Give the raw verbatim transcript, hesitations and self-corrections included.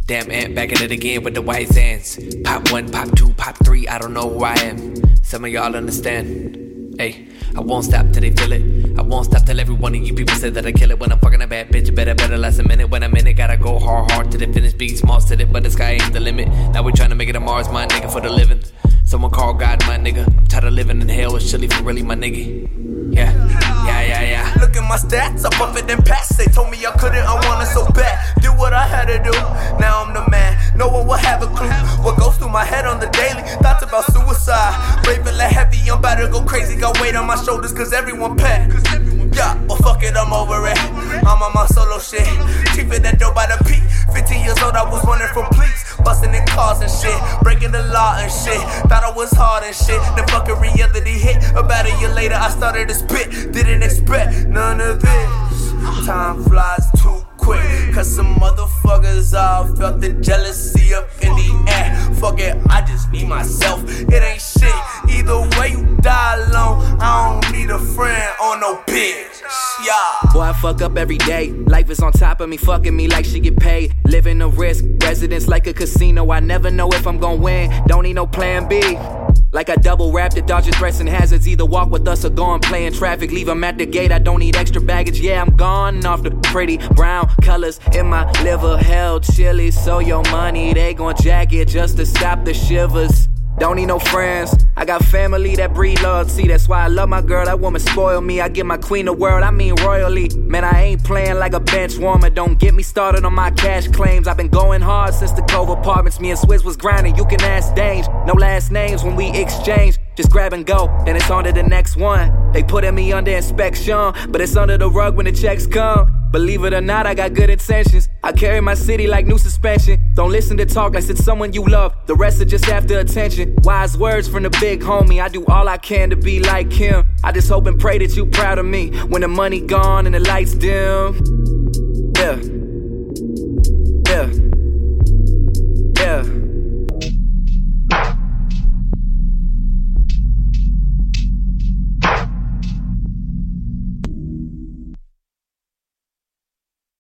Damn ant, back at it again with the white sands. Pop one, pop two, pop three, I don't know who I am. Some of y'all understand. Hey, I won't stop till they feel it. I won't stop till every one of you people say that I kill it. When I'm fucking a bad bitch, you better, better last a minute. When I'm in it, gotta go hard, hard to the finish. Big, small, to it, but the sky ain't the limit. Now we tryna make it to Mars, my nigga, for the living. Someone call God, my nigga. I'm tired of living in hell, it's chilly for really, my nigga. Yeah, yeah, yeah, yeah. Look at my stats, I buff it and pass. They told me I couldn't, I wanted so bad. Did what I had to do, now I'm the man. No one will have a clue what goes through my head on the daily. Thoughts about suicide, raving like heavy, I'm about to go crazy. Got weight on my shoulders cause everyone pet. Yeah, well fuck it, I'm over it. I'm on my solo shit, keeping that dope by the peak. Fifteen years old, I was running from police, busting in cars and shit, breaking the law and shit. Thought I was hard and shit, then fucking reality hit. About a year later, I started to spit. Didn't expect none of this. Time flies too quick, cause some motherfuckers all felt the jealousy up in the air. Fuck it, I just need myself, it ain't shit. Either way you die alone, I don't need a friend or no bitch, yeah. Boy, I fuck up every day. Life is on top of me, fucking me like she get paid. Living a risk, residence like a casino. I never know if I'm gon' win, don't need no plan B. Like I double wrapped it, dodging threats and hazards. Either walk with us or go and play in traffic. Leave them at the gate, I don't need extra baggage. Yeah, I'm gone off the pretty brown colors in my liver. Hell chilly, so your money, they gon' jack it just to stop the shivers. Don't need no friends, I got family that breed loyalty. That's why I love my girl, that woman spoil me. I give my queen the world, I mean royally. Man, I ain't playing like a bench warmer. Don't get me started on my cash claims. I've been going hard since the Cove Apartments. Me and Swizz was grinding, you can ask Dange. No last names when we exchange. Just grab and go, then it's on to the next one. They putting me under inspection, but it's under the rug when the checks come. Believe it or not, I got good intentions. I carry my city like new suspension. Don't listen to talk like it's someone you love. The rest are just after attention. Wise words from the big homie. I do all I can to be like him. I just hope and pray that you proud of me when the money gone and the lights dim. Yeah. Yeah. Yeah.